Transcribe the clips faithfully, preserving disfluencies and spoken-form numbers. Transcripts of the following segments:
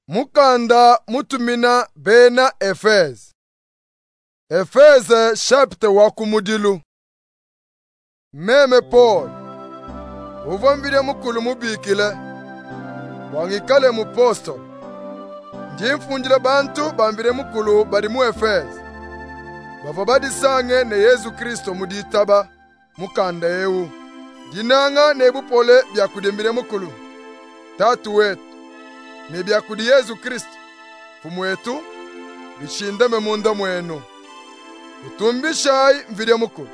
Mukanda mutumina bena Efeze. Efeze chapter wa kumudilu. Meme Paul. Uvambile mukulu mubikile. Wangikale mupostol. Njimfunjile bantu bambile mukulu badi mu Efeze. Bava badi sange ne Yesu Kristo muditaba mukanda ewu. Dinanga nebu pole byakudembile mukulu. Tatu wetu. Nebyakudi Yesu Kristo fumu wetu bishindame munda mwenu utumbishai mvile mukulu.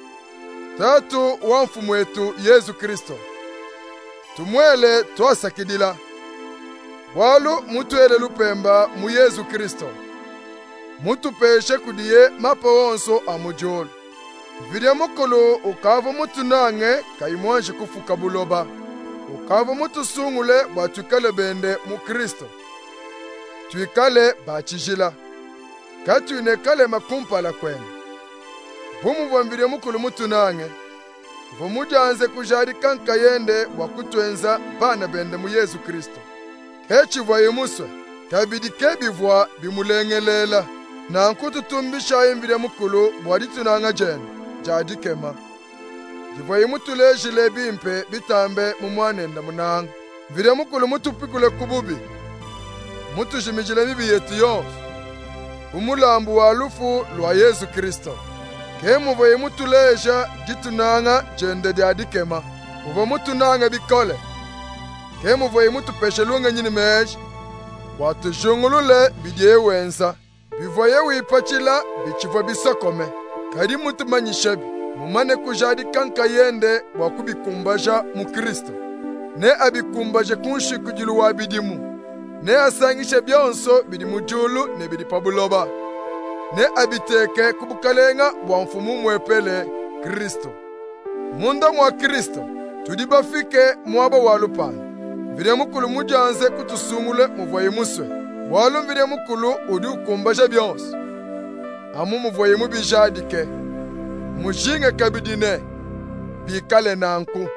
Tatu wa mfumu wetu Yesu Kristo tumwele twasakidila walu mutuele lupemba mu Yesu Kristo mutupeshe kudiye mapa wonso amujolo mvile mukulu ukava mutunange kaimwanshi kufuka buloba ukava mutusungule bwatukale bende mu Kristo tuikale bachijila katuinekale makumpala kwenu vumu vwambile mukulu mutunange vumujanze kujari kanka yende wakutwenza bana bende mu Yesu Kristo kechi vwaye muswe kabidi kebivwa bimulengelela na nkututumbisha imbile mukulu bwaditunanga jene jadikema Jivayi mutulejile bimpe bitambe mumwanenda munanga. Vile mukulu mutupikule kububi. Mutujimijile bibi yetu yonse. Umulambu wa lufu lwa Yesu Kristo. Kemu vayi mutuleja jitunanga jende diadikema. Uva mutunanga bikole. Kemu vayi mutupeshe lunga nyini meji. Watujungulule bidye wenza. Bivaye wipachila bichiva bisakome. Kadi mutumanyishebi. Mumane kujadi kanka yende wakubikumbaja mu Kristo. Ne abikumbaje kunshi kujilu wabidimu. Ne asangishe byonso bidi mujulu ne bidi pabuloba. Ne abiteke kubukalenga bwa mfumu mwepele Kristo. Munda mwa Kristo tudibafike mwaba walupana. Vile mukulu mujanze kutusungule muvoye muswe. Walu vile mukulu udi ukumbaje byonso. Amu muvoye mubijadike. Mujinge kabidine bikale nanku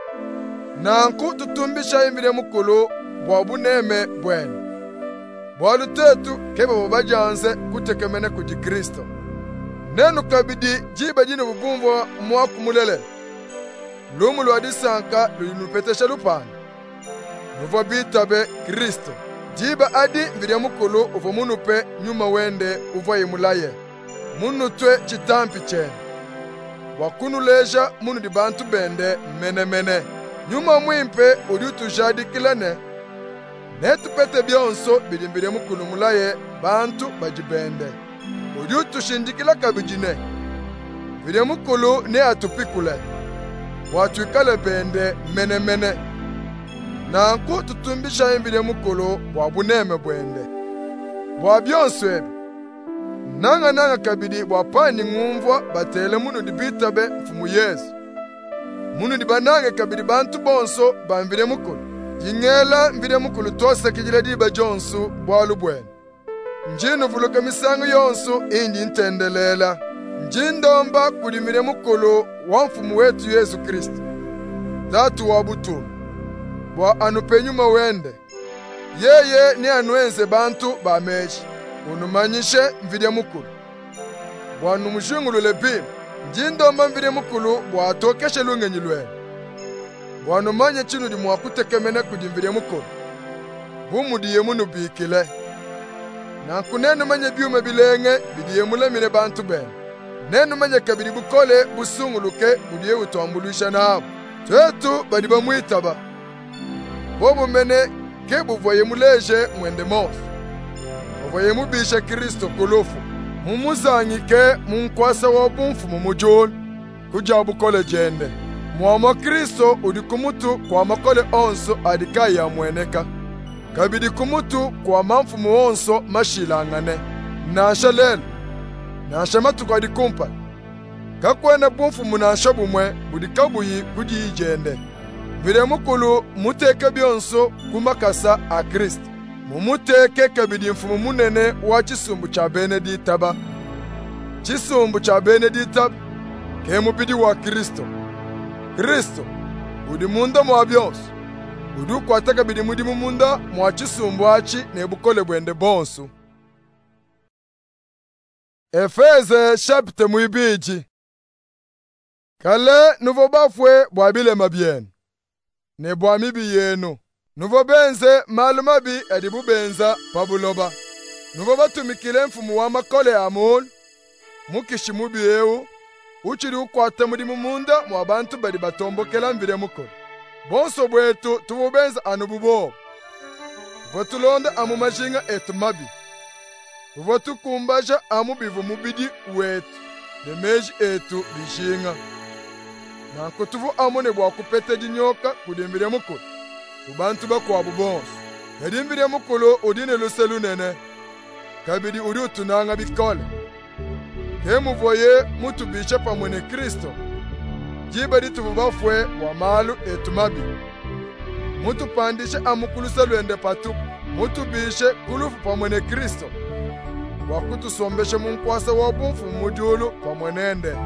nanku tutumbisha imbile mukulu bwabuneme bwenu bwalu tetu kebe babajanze kutekemene kuji Kristo nenu kabidi jiba jine bubumvo mwakumulele lumu lwadisanka luyinupetesha lupana nuvo bitabe Kristo jiba adi mbile mukulu uvo munupe nyuma wende uvo imulaye munutwe chitampi chene wakunuleja munu di bantu bende mene mene nyuma mwimpe udi utujadikilene netupete byonso bidimbire mukulu mulaye bantu bajibende udi utushindikila kabijine bide mukulu ne atupikule watuikale bende mene mene nanku tutumbisha imbire mukulu wabuneme bwende bwa byonso ebi Nanga nanga kabidi wapani ngumvwa batele munu dibitabe mfumu Yesu. Munu dibanange kabidi bantu bonso bambire mukulu. Jingela mbire mukulu tose kijile diba jonsu bwalu bwene. Njinu vuluka misangu yonsu indi intendelela. Njindomba kudimire mukulu wa mfumu wetu Yesu Kristo. Tatu wabutu. Bwa anupenyuma wende. Yeye ni anuenze bantu bameji. Unumanyishe mvide mukulu. Bwanu mshungulule bim. Njindomba mvide mukulu bwatokeshe lungenyi lwenu. Bwanu manye chinu di mwakutekemene kudi mvide mukulu. Bumudiye munu bikile. Na kunenu manye biume bilenge bidiye mule mine bantu benu. Nenu manye kabidi bukole busunguluke budiye utuambulisha naabu. Twetu badiba muitaba. Bobu mene kebu voye muleje mwende mofu. Ovoye mubisha Kristo kulufu. Mumuzanyike munkwasa wabumfu mumujulu. Kujabu kole jende. Mwama Kristo udikumutu kwa makole onso adikayi ya mweneka. Kabidi kumutu kwa mamfumu onso mashilangane. Nasha lelu. Nasha matuka dikumpa. Kakwene bumfu munasha bumwe budikabuyi kuji jende. Vile mukulu muteke byonso kumakasa a Kristo. Mumuteke kabidi mfumu munene wa chisumbu cha Beneditaba. Chisumbu cha Beneditaba ke mubidi wa Kristo. Kristo udi munda mwa byonso. udu kwataka bidi mudi mumunda mwachisumbwachi nebukole bwende bonsu. Efeze chapte muibiji. Kale nuvo bafwe bwabile mabienu ne bwamibi yenu nuvo benze malumabi edibu benza pabuloba nuvo batumikile mfumu wa makole amul mukishi mubi ewu uchiri ukwate mudi mumunda mwa bantu badi batombokela mvire mukolo bonso bwetu tububenza anububo votulonda amu majinga etu mabi votukumbaja amu bivu mubidi wetu ne meji etu bijinga na kutuvu amune bwa kupete dinyoka kudimbire mukolo ubantu bakwabu bonso edimbire mukolo odine luselu nene kabidi uri utunanga bikole hemu voye mutu biche pamwene Kristo jibadi tuvubafwe wa malu etumabi mutu pandishe amukuluselu ende patu mutu bishe kulufu pamwene Kristo wakutusombeshe munkwasa wabumfu mujulu pamwenende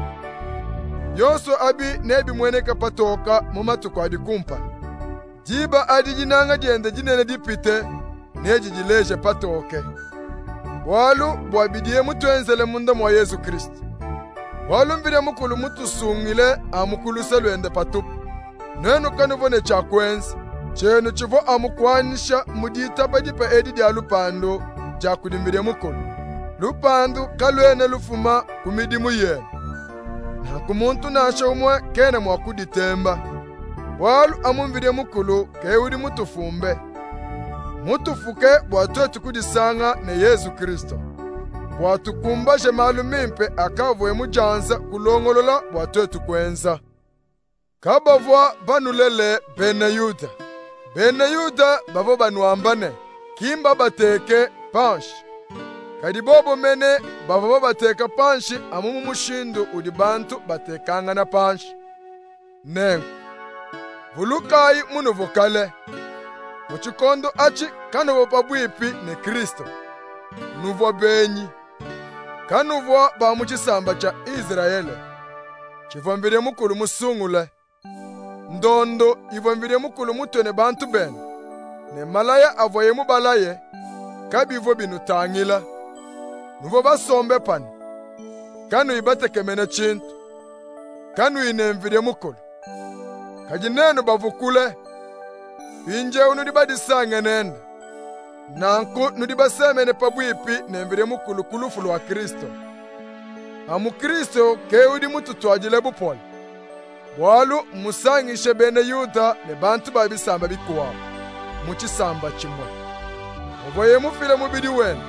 yoso abi nebi mwene kapatoka mumatuko adikumpa jiba adi jinanga jende jinene dipite neji jileje patoke walu bwabidie mutwenzele munda mwa Yesu Kristo walu mvire mukulu mutusungile amukuluselu ende patupu nenu kanuvone chakwenzi chenu chivo amukwanisha mudita badipa edi dia lupando jakudimbire mukulu lupandu kalwene lufuma kumidimu yenu na kumuntu nasha umwe kene mwakuditemba walu amumvire mukulu keudi mutufumbe mutufuke bwatwetu kudisanga ne Yesu Kristo bwatukumbaje malumimpe akavwe mujanza kulongolola bwatwetu kwenza kabavwa banulele bene Yuda bene Yuda bavo banuambane kimba bateke panshi kadi bobo mene bavo bateka panshi amumu mushindu udi bantu batekanga na panshi nengu vulukai munu vokale muchikondo achi kanuvo pabwipi ne Kristo nuvo benyi kanuvo ba muchisamba cha Israele chivambire mukulu musungule ndondo ivambire mukulu mutone bantu ben ne malaya avoye mubalaye kabivo binutangila nuvo basombe pani kanu ibatekemene chintu kanu inemvire mukulu kajinenu bavukule inje unudibadisange nende nanku nudibasemene pabwipi nemvire mukulu kulufu lwa Kristo amu Kristo keudi mututwajile bupole bwalu musangishe bene Yuda ne bantu babisamba bikuwa muchisamba chimwe ovoye mufile mubidi wenu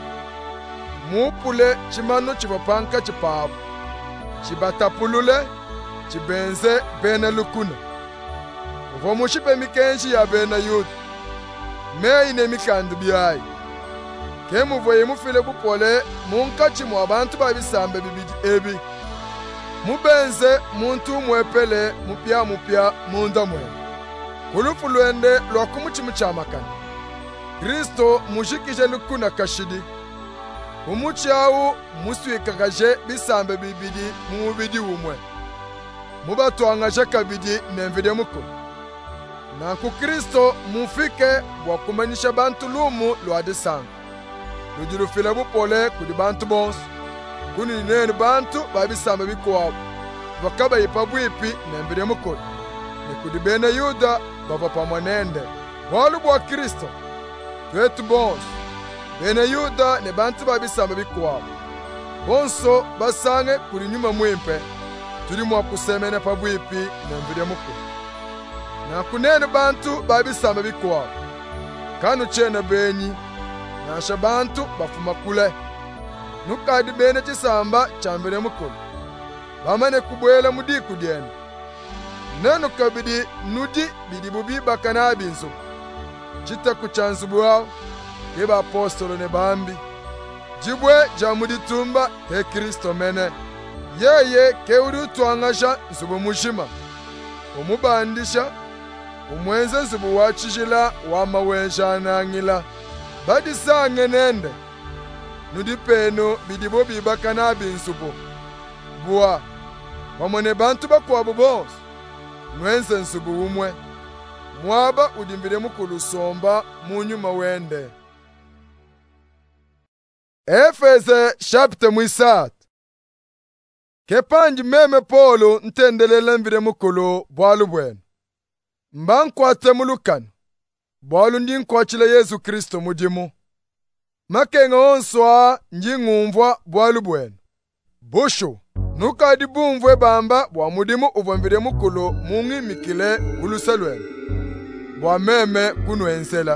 mupule chimano chivapanka chipabu chibatapulule chibenze bene lukuna ovo mushipe mikenshi ya bene Yuda mei ne mikandu biayi kemuvoye mufile bupole munkachi mwa bantu babisambe bibidi ebi mubenze muntu mwepele mupya mupya munda mwene kulufu lwende lwa kumuchimu chamakani Kristo mushikije lukuna kashidi umuchawu muswikakaje bisambe bibidi mubidi umwe mubatwangaje kabidi nemvide muko na ku Kristo mufike wakumanisha bantu lumu lwadisanga lujirufile bupole kudi bantu bonsu kuni nene bantu babisamba bikuwa bakaba ipabwipi nembire mukuru ne kudi bene Yuda baba pamwanende walu bwa Kristo twetu bonsu bene Yuda ne bantu babisamba bikuwa bonso basange kuri nyuma mwimpe turi mwa kusemene pabwipi nembire mukuru na kunene bantu babisamba bikuwa kanu chene benyi nasha bantu bafuma kule nukadi bene chisamba chambere mukulu bamane kubwela mudiku dyene nenu kabidi nudi bidi bubi bakana binzu chita kuchanzubu wao keba apostolo ne bambi jibwe jamuditumba te Kristo mene yeye keuri utwangasha nzubu mushima umubandisha umwenze nzubu wachishila wamawenja anangila badi sange nende nudipeno bidibo bibakana binsubo bua wamone bantu bakwa bobos nwenze nsubu umwe mwaba udimbire mukulu somba munyuma wende. Efeze chapter mwisat. Kepanji meme Paulo ntendelela mvire mukulu bwalu bwenu. Mbankwate mulukano. Bwalu ndi nkwachile Yesu Kristo mudimu. Makenga onswa njingumvwa bwalu bwenu. Bushu, nukadi bumvwe bamba bwa mudimu uvamvire mukulu mungi mikile uluselwenu. Bwa meme kunwensela.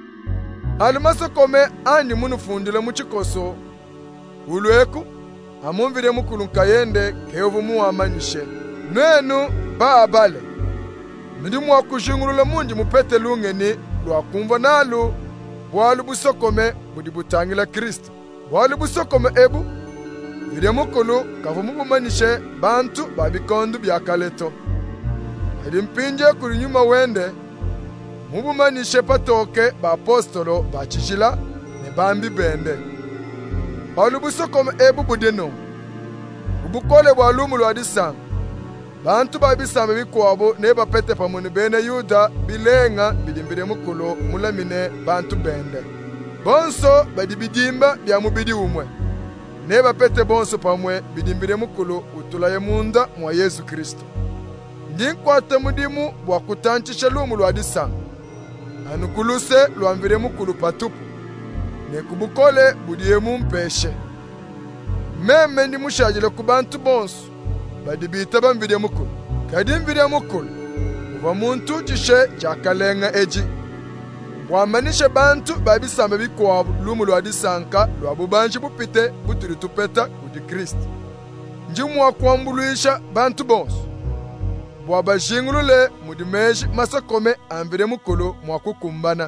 Alumasokome andi munufundile muchikoso. Ulweku, amumvire mukulu nkayende keovu muwamanyishe. Nwenu baabale. Midimu wa kushingulula munji mupete lungeni lwa kumva nalu bwalu busokome budi butangila Kristo. Bwalu busokome ebu vire mukulu kavu mubumanyishe bantu babikondu byakaleto. Edi mpinje kuri nyuma wende mubumanyishe patoke ba apostolo ba chichila ne bambi bende. Bwalu busokome ebu budeno ubukole bwalumu lwa disanga bantu babisamba bikwabo ne bapete pamwe bene Yuda bilenga bidimbire mukulu mulamine bantu bende. Bonso badibidimba bya mubidi umwe. Ne bapete bonso pamwe bidimbire mukulu utulaye munda mwa Yesu Kristo. Ndinkwate mudimu bwa kutanchisha lumu lwa disanga. Anukuluse lwamvire mukulu patupu. Ne kubukole budiye mumpeshe. Meme ndi mushajile kubantu bonso. Badibita bamvire mukulu. Kadi mvire mukulu. Uva muntu chishe chakalenga eji. Wamanishe bantu babisamba bikwabo lumu lwa disanka lwa bubanji bupite buturi tupeta kudi Kristo. Njimu wa kuambuluisha bantu bonso. Bwabajingulule mudimeji masakome amvire mukulu mwakukumbana.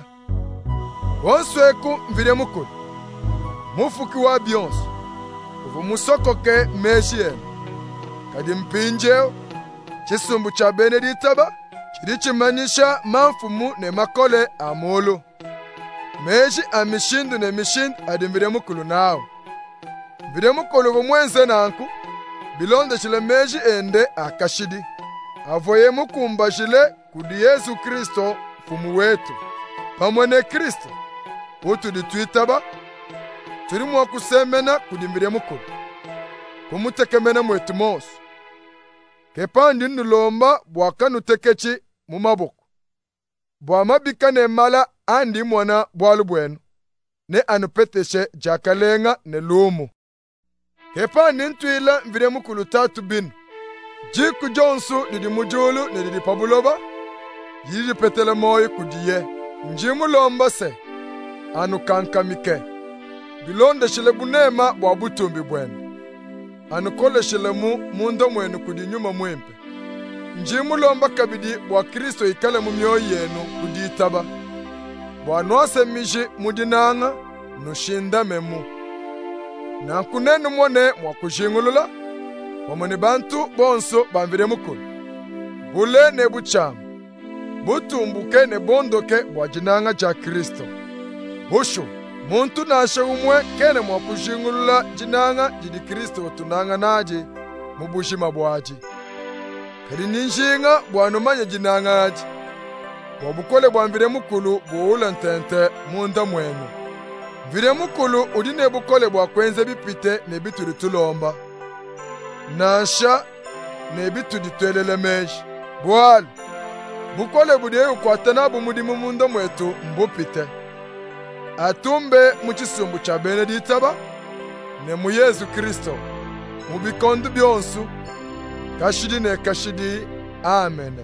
Wonsweku mvire mukulu. Mufuki wa bionso. Uva musokoke meji enu. Kadi mpinjeo, chisumbu cha Beneditaba, chiri chimanyisha manfumu ne makole amulu. Meji amishindu ne mishindu adi mvire mukulu nao. Mvire mukulu vumwenze nanku, bilonde chile meji ende akashidi. Avoye mukumba chile kudi Yesu Kristo fumu wetu. Pamwene Kristo, utu ditwitaba, turi mwa kusemena kudi mvire mukulu. Kumutekemena mwetu mosu. Kepandi nulomba bwaka nutekechi mumaboko. Bwa mabika ne mala andi mwana bwalu bwenu. Ne anupeteshe jakalenga ne lumu. Kepandi ntuila mvire mukulu tatu binu. Jiku jonsu didi mujulu ne didi pabuloba. Yidi petele moyo kudiye. Njimu lomba se. Anu kankamike. Bilonde shile bunema bwa butumbi bwenu. Anukole shilemu mundo mwenu kudi nyuma mwempe. Njimu lomba kabidi bwa Kristo ikale mu myoyo yenu kudi itaba. Bwa nwase mishi mudinanga nushinda memu. Na kunenu mwone mwa kushingulula. Wamoni bantu bonso bamvire mukulu. Bule ne buchamu. Butumbuke ne bondoke bwa jinanga cha Kristo. Bushu. Muntu nashe umwe kene mwa kushingulula jinanga jidi Kristo tunanga naji mubushima bwaji. Kadi ninshinga bwanumanya jinanga aji. Wabukole bwamvire mukulu buula ntente munda mwenu. Mvire mukulu udine bukole bwa kwenze bipite ne bituri tulomba. Nasha ne bituri twelele meji. Bwali. Bukole budiye ukwatana bumudimu munda mwetu mbupite. Atumbe muchisumbu cha Beneditaba ne mu Yesu Kristo mu bikondu byonsu kashidi ne kashidi. Amen.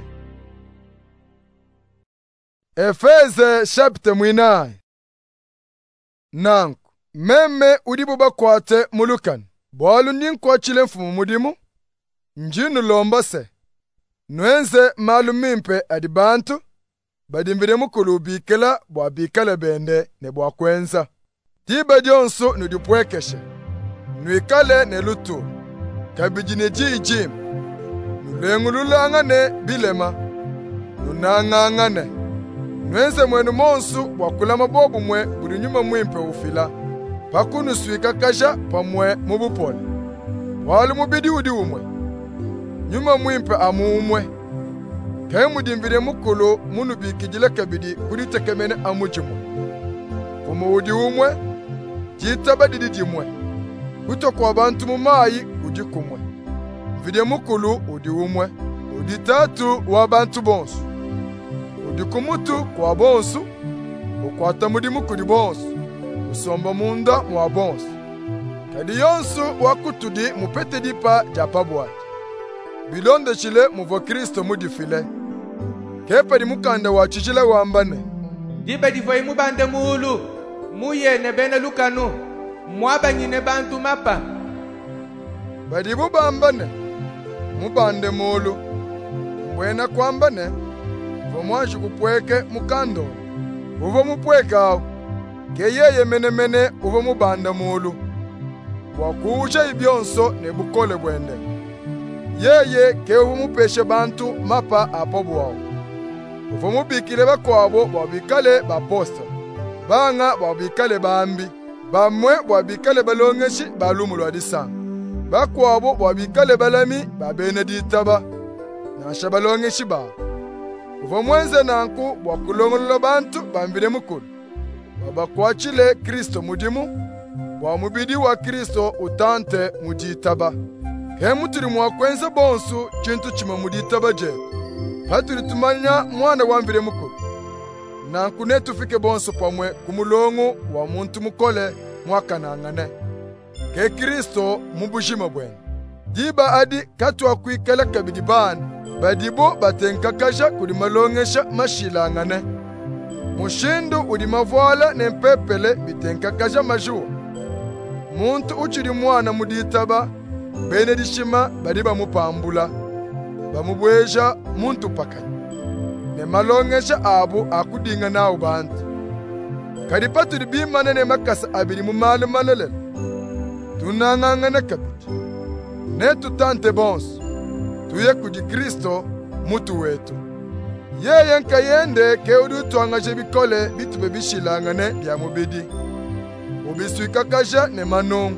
Efeze chapter mwinayi. Nanku meme udibu bakwate mulukani bwalu ninkwachile mfumu mudimu njinu lomba se nwenze malumimpe adi bantu badimvire mukulu bikela bwa bikala bende ne bwa kwenza. Tiba jonsu nudipwekeshe. Nwikale ne lutu. Kabijine jijim. Nulengululangane bilema. Nunangangane. Nwenze mwenu monsu wakulama bobu mwe buri nyuma mwimpe ufila. Pakunu swika kasha pamwe mubupole. Walu mubidi udi umwe. Nyuma mwimpe amu umwe. Kaya mudimbire mukulu munu bikijile kabidi kuri tekemene amujimwe. Fumu udi umwe, jitaba didi dimwe. Kuto kwa bantu mumayi udi kumwe. Mvide mukulu udi umwe, udi tatu wa bantu bonsu. Udi kumutu kwa bonsu, ukwata mudi mukudi bonsu. Usomba munda mwa bonsu. Kadi yonsu wakutudi mupete dipa japabwati. Bilonde chile muvo Kristo mudifile. Kepa di mukanda wa chichile wambane. Diba divoi mubande muulu. Muye ne bene lukanu. Mwaba nyine bantu mapa. Badi mubambane. Mubande muulu. Mwena kwambane. Vomwashi kupweke mukando. Uvo mupweke au. Keyeye mene mene uvo mubanda muulu. Wakuusha ibyonso ne bukole bwende. Yeye ke uvo mupeshe bantu mapa apobu wao. Uvo mubikile bakwabo babikale baposta. Banga babikale bambi. Bamwe babikale balongeshi balumulwa disanga. Bakwabo babikale balami babeneditaba. Nasha balongeshi ba. Uvo mwenze nanku wakulongolola bantu bambire mukulu. Babakwachile Kristo mudimu. Wa mubidi wa Kristo utante muditaba. Ke muturi mwakwenza bonsu chintu chima muditaba je. Haturi tumanya mwana wambire mukulu. Na nkune tufike bonsu pamwe kumulongo wa muntu mukole mwakanangane. Ke Kristo mubushima bwene. Diba adi katwa kuikala kabidi bana. Badibo batenkakasha kuli malongesha mashilangane. Mushindu udi mavwala ne mpepele bitenkakasha majua. Muntu uchiri mwana muditaba, benedishima bari bamupambula, bamubweja muntu pakanya. Ne malongesha abu akudinga nao bantu. Karipatu ribimane ne makasa abiri mu malu malolele. Tunangangane kabiti. Ne tutante bonsu. Tuye kudi Kristo mutu wetu. Yeye nka yende ke udu tuangaje bikole bitube bishilangane bya mubidi. Ubiswikakasha ne manongo.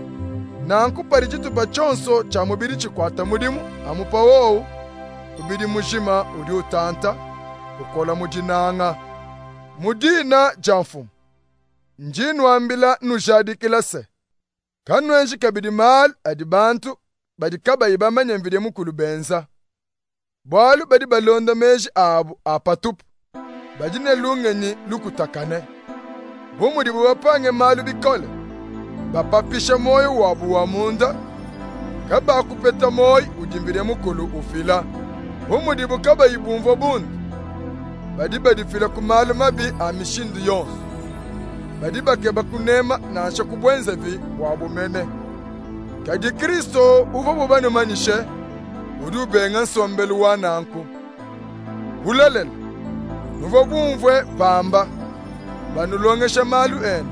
Na nkupari chitupa chonso cha mubiri chikwata mudimu amupa wowu. Ubidi mushima udi utanta ukola mujinanga. Mudina jamfu. Njinu ambila nushadikila se. Kanwenshi kabidi mal adi bantu badi kaba ibamanya mvide mukulu benza. Bwalu badi balonda meji abu apatupu. Bajine lungenyi lukutakane. Bumudi buwapange malu bikole. Bapapisha moyo wabu wa munda. Kaba kupeta moyo ujimbire mukulu ufila. Bumudi bukaba ibumvo bundu. Badi badi fila kumalu mabi amishindu yonsu. Badi bakeba kunema na asha kubwenza vi wabu mene. Kadi Kristo uvo bubanu manishe. Udu benga sombelu wananku. Hulelele. Nuvo bumvwe pamba. Banulongesha malu ene.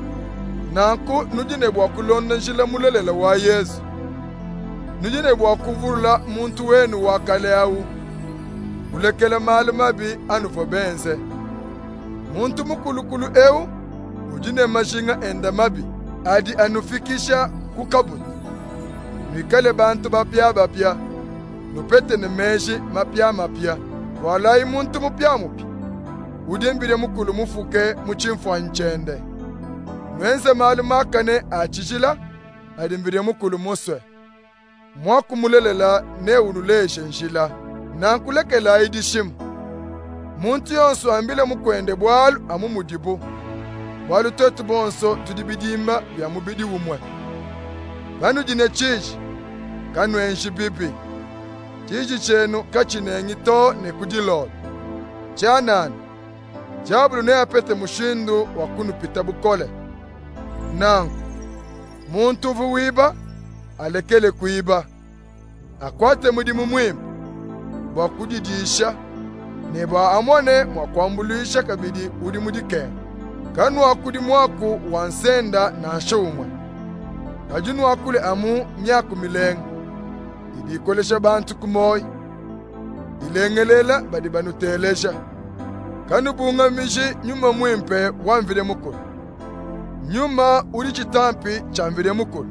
Nanku nujine bwa kulonda njila mulelela wa Yesu. Nujine bwa kuvula muntu wenu wakale au. Ulekele malu mabi anuvo benze. Muntu mukulukulu eu. Ujine mashinga enda mabi. Adi anufikisha kukabuti. Nikale bantu bapya bapya. Nupete ne meji mapya mapya. Walai muntu mupya mupya. Udimbire mukulu mufuke muchimfwa nchende. Mwenze malu makane achijila, adimbire mukulu muswe. Mwaku mulelela ne unuleshe njila. Nankulekela idishimu. Muntu yonso ambile mukwende bwalu amu mudibu. Bwalu totu bonso tudibidimba bya mubidi umwe. Banu jine chiji, kanwenshi bibi. Chiji chenu kachinengi to ne kudilolo. Chanani. Jabulu ne apete mushindu wakunu pita bukole. Nangu, muntu vuwiba, alekele kuiba. Akwate mudimu mwimba, wakudidisha, neba amone mwakwambulisha kabidi udi mudike. Kanu wakudi mwaku wansenda na shomwe. Kajunu wakule amu myaku milengu. Idikolesha bantu kumoi. Ilengelela badi banutelesha. Kanu bunga mishi nyuma mwimpe wamvile mukulu. Nyuma uri chitampi chamvile mukulu.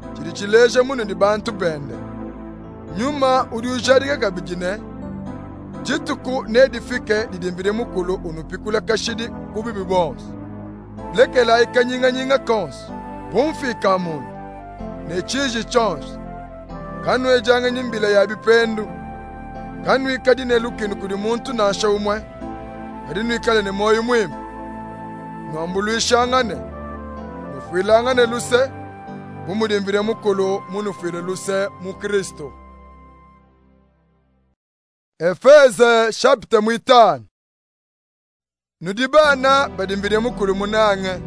Chirichilesha munu ni bantu bende. Nyuma uri usharika kabijine. Chituku nedifike didimbire mukulu unupikula kashidi kubibi bonse. Lekela ikanyinga nyinga konse. Bumfika mundu. Nechiji chonse. Kanu ejanga nyimbila ya bipendu. Kanu ikadine lukinu kudi muntu na asha umwe. Kadinu ikale ne moyo mwimu. Nwambulu ishangane. Nufuilangane luse. Bumudimbire mukulu munufuile luse mu Kristo. Efeze chapter mwitano. Nudibana badimbire mukulu munange.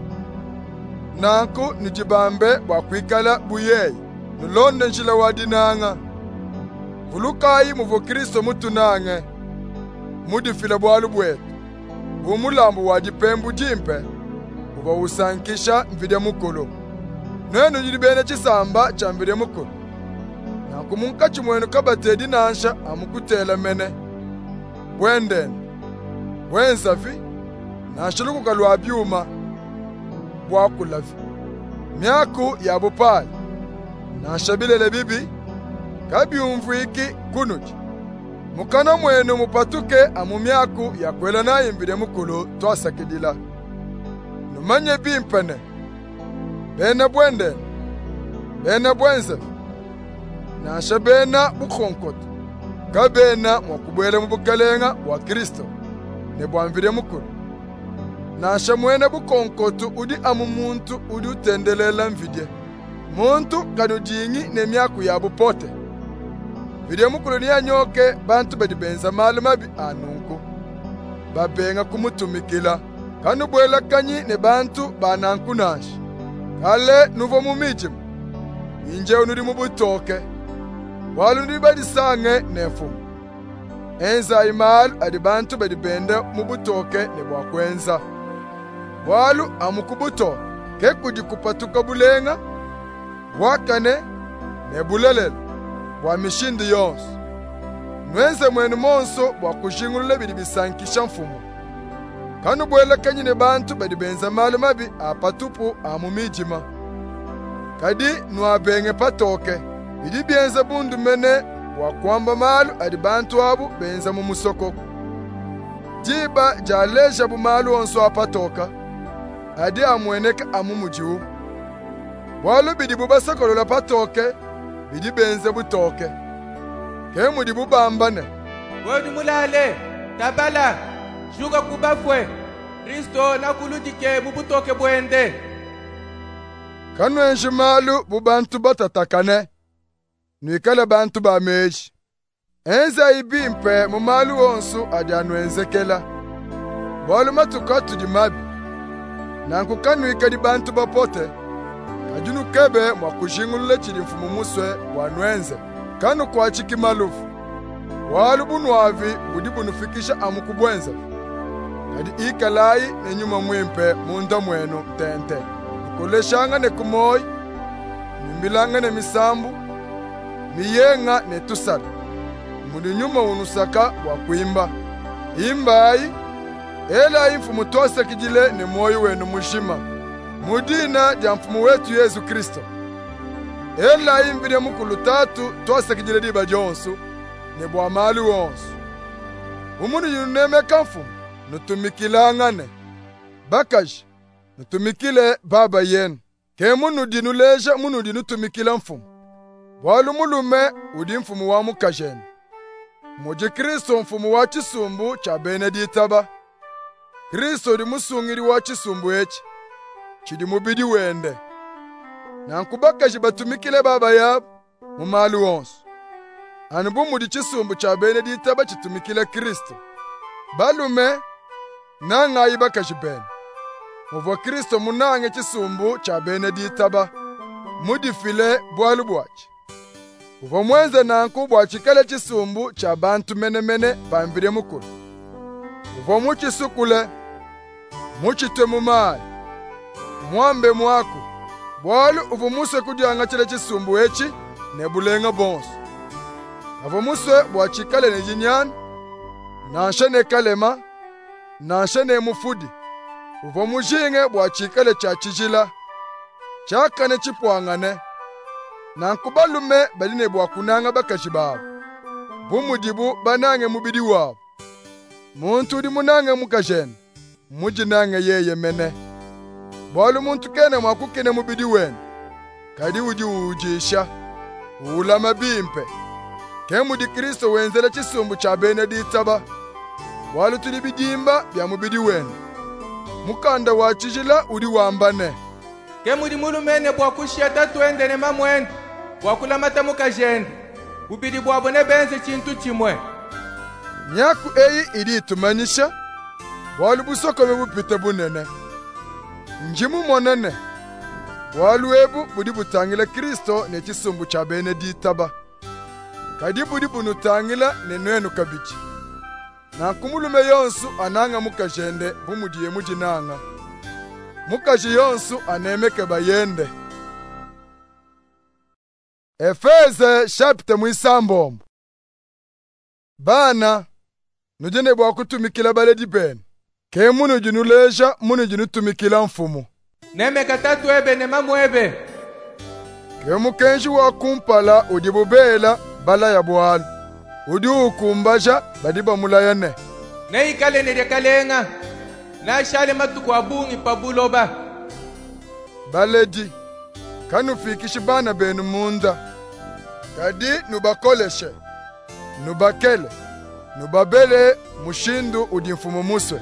Nanku nujibambe wakwikala buyei. Nulonde njila wadinanga. Vulukayi muvo Kristo mutunange. Mudifila bwalu bwetu. Bumulambu wadipembu jimpe. Uva usankisha mvide mukulu. Nwenu njilibene chisamba cha mvide mukulu. Nanku munkachi mwenu kabatedi nansha amukutela mene. Bwendene. Bwensafi. Nanshiluku kalwa byuma. Bwakulavi. Myaku ya bupali. Nanshabilele bibi. Kabyumvu iki kunuji. Mukana mwenu mupatuke amu myaku ya kwela na imbide mukulu twasakidila. Numanye bimpene. Bena bwendene. Bena bwensafi. Nasha bena bukonkoto. Kabena mwakubwele mubukalenga wa Kristo. Nebwamvire mukulu. Nasha mwene bukonkoto udi amu muntu udi utendelela mvidye. Muntu kanudingi ne myaku ya bupote. Vidye mukulu ni anyoke bantu badibenza malu mabi anunku. Babenga kumutumikila. Kanu bwela kanyi ne bantu bananku nashi. Kale nuvo mumijimu. Inje unuri mubutoke. Walu ndi badisange nefumu. Enza imalu adi bantu badibende mubutoke ne bwakwenza. Walu amukubuto ke kujikupatuka bulenga. Wakane ne bulelele. Bwa mishindi yonsu. Nwenze mwenu monso bwa kushingulule bidibisankisha mfumu. Kanu bwela kanyi ne bantu badibenza malu mabi apatupu amumijima. Kadi nuabenge patoke. Idi bienza bundu mene wakwamba malu adi bantu abu benza mu musoko. Jiba jaleja bu malu onso apatoka. Adi amweneka amumujiu. Walu bidi bubasakolola patoke. Bidi benza butoke. Kemu di bubambane. Wodi mulale. Tabala. Shuga kubafwe. Kristo na kuludike mubutoke bwende. Kanwenji malu bubantu batatakane. Nwikale bantu ba meji. Enza ibimpe mu malu onsu adi anwenzekela. Walu matukatu di mabi. Nanku kanwika di bantu bapote. Kajunu kebe mwakujingulule chidi mfumu muswe wanwenze. Kanu kwa chiki malufu. Walu bunuavi budi bunufikisha amukubwenza. Kadi ikalai ne nyuma mwimpe munda mwenu tente. Nikoleshanga ne kumoi. Nimbilanga ne misambu. Miyenga ne tusala. Mudi nyuma unusaka wa kuimba. Imbai. Ela imfumu tose kijile ne moyo wenu mushima. Mudina dia mfumu wetu Yesu Kristo. Ela imbire mukulu tatu tose kijile diba jonsu. Ne bwa mali wonsu. Umunu yuneme kamfumu. Nutumikilangane. Bakaji. Nutumikile baba yenu. Ke munu dinuleja munu dinutumikila mfumu. Walu mulume udi mfumu wa mukajeni. Muji Kristo mfumu wa chisumbu cha Beneditaba. Kristo di musungiri wa chisumbu echi. Chidi mubidi wende. Nankubakaji batumikile baba yabu mumalu wonsu. Anubu mudi chisumbu cha Beneditaba chitumikile Kristo. Balume nanga ibakaji bene. Muvo Kristo munange chisumbu cha Beneditaba. Mudi file bwalu bwachi. Uvo mwenze nanku bwachikale chisumbu cha bantu mene mene pambire mukulu. Uvo muchisukule. Muchitwe mumai. Mwambe mwaku. Bwalu uvo muswe kudianga chile chisumbu echi nebulenga bonsu. Uvo muswe bwachikale ne jinyani. Nanshe ne kalema. Nanshe ne mufudi. Uvo mujinge bwachikale cha chijila. Chaka ne chipwangane. Nankubalume baline bwakunanga bakaji babo. Bumudibu banange mubidi wabo. muntu udi munange mukajene mujinange yeye mene. Bwalu muntu kene mwakukine mubidi wenu kadi uji ujisha ulama bimpe kemudi Kristo wenzele chisumbu cha bene ditaba. Bwalu tuli bidimba bya mubidi wenu mukanda wachijila udi wambane kemudi mulumene bwakusheta tuendene mamwene bwakulamata mukajene ubidi bwabone benze chintu chimwe. Nyaku eyi idi tumanyisha bwalu busokome bupite bunene njimu monene bwalu ebu budi butangila Kristo ne chisumbu cha bene ditaba kadi budi bunutangila ne nwenu kabiji na kumulume yonsu ananga mukajende bumudiye mujinanga mukaji yonsu anemeke bayende. Efeze chapter mwisambo. Bana nujene bwa kutumikila baledi ben ke munu jinuleja munu jinutumikila mfumu nemeka tatu ebe ne mamwebe ke mukenji wa kumpala udibubela bala ya bwalu udi ukumbaja badiba mulayane ne ikale ne dekalenga na shale matuku abungi pabuloba baledi kanu fikishi bana benu munda kadi nubakoleshe nubakele nubabele mushindu udi mfumu muswe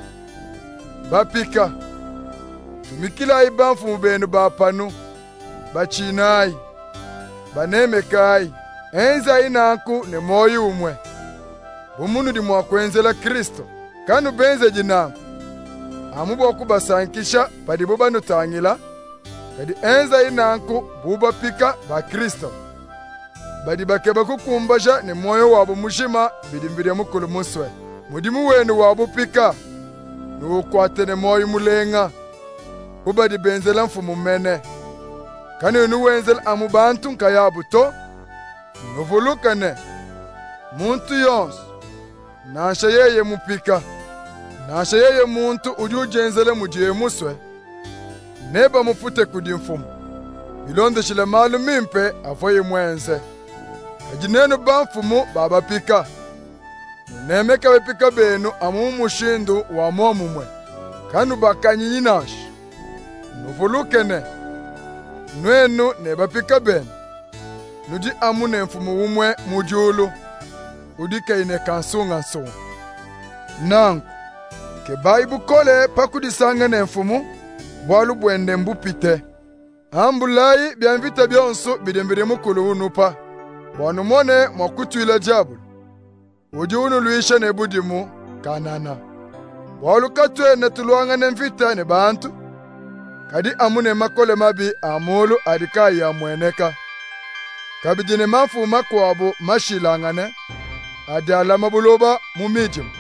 bapika tumikila iba mfumu benu bapanu bachinayi banemekai enza inaku ne moyo umwe bumunu di mwakwenzela Kristo kanu benze jinangu amubo kubasankisha padibo banutangila kadi enza inaku buba pika ba Kristo badi bakeba kukumbaja ne moyo wabo mushima bidimbire mukulu muswe mudimu wenu wabo pika nukwate ne moyo mulenga ubadi benzela mfumu mene kanu nuwenzela amubantu nkayabuto nuvulukane muntu yonsu nasha yeye mupika nasha yeye muntu udi ujenzele mujiye muswe neba mufute kudi mfumu ilondo shile malu mimpe avoye mwenze ajinenu ba mfumu baba pika nemeka wepika benu amu mushindu wa momumwe kanu bakanyinash nuvulukene nwenu neba pika benu nudi amu ne mfumu umwe mujulu udi kaine kansunga nsunga nangu ke baibu kole pakudisanga ne mfumu bwalu bwende mbupite ambulayi byamvita byonsu bidembire mukulu unupa bwanu mone mwakutwila jabulu udi unuluisha ne budimu kanana bwalu katwe ne tuluanga ne mvita ne bantu kadi amu ne makole mabi amulu adikayi ya mweneka kabidine mafu makwabo mashilangane adala mabuloba mumijimu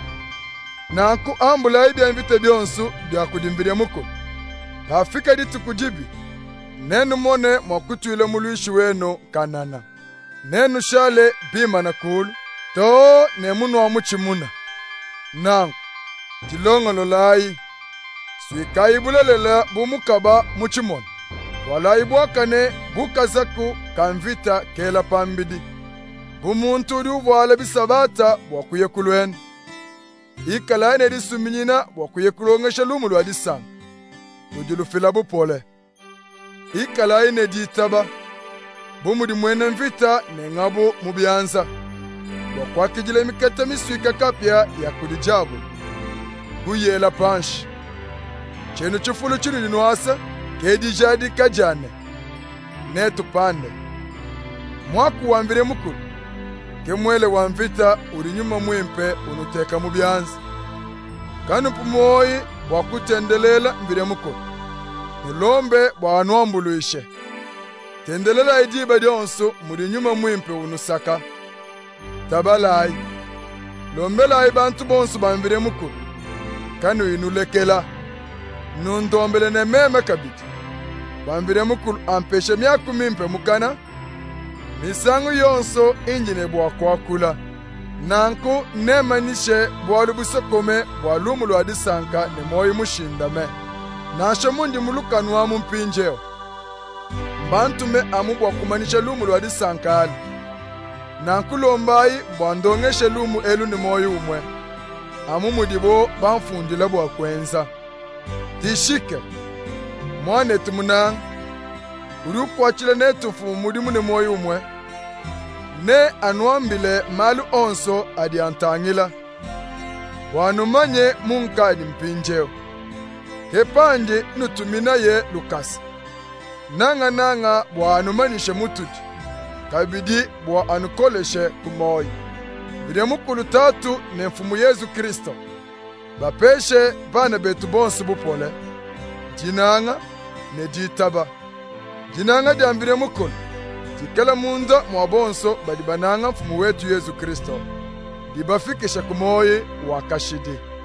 nanku ambula ibya mvite byonsu byakudimbire muko hafika ditu kujibi nenu mone mwakutwile muluishi wenu kanana nenu shale bima na kulu to ne munu wa muchimuna nanku jilongo lolayi swikayi bulelela bumukaba muchimona wala ibwakane bukazaku kamvita kela pambidi bumuntu udi ubwala bisabata bwakuye kulwenu ikalaine disuminyina bwakuye kulongesha lumu lwa disanga ujulufila bupole ikalaine ditaba bumudi mwene mvita nengabu mubyanza bwakwakijile mikata miswika kapya ya kudijabu kuyela panshi chenu chifulu chiri linwasa kedijadi kajane netu pande mwaku wambire mukulu kemwele wamvita uri nyuma mwimpe unuteka mubyanzi kanu pumoyi bwakutendelela mbire mukulu nilombe bwanwambuluishe tendelela idiba dyonsu muri nyuma mwimpe unusaka tabalayi lombelayi bantu bonsu bambire mukulu kanu inulekela nundombele ne meme kabiti bambire mukulu ampeshe myaku mimpe mukana misangu yonso injine bwakwakula nanku nemanishe bwalu busokome bwalumu lwa disanka ne moyi mushindame nasho mundi mulukanu wa mumpinjeo mbantume amu bwakumanisha lumu lwa disankali nanku lombayi bwandongeshe lumu elu ne moyi umwe amumudibo bamfundila bwa kwenza. Tishike, mwane tumunang, uri ukwachile netufu mudimu ne moyo umwe, ne anuambile malu onso adi antangila. Wanumanye munkadi mpinjeo. Hepandi nutumina ye Lukasi. Nanga nanga bwa anumanishe mututi. Kabidi bwa anukoleshe kumoyo. Bide mukulu tatu ne mfumu Yesu Kristo. Bapeshe bana betu bonsi bupole. Jinanga ne jitaba. Jinanga diambire mukulu. Jikela munda mwa bonso badibananga mfumu wetu Yesu Kristo. Dibafikisha kumoyo wakashidi.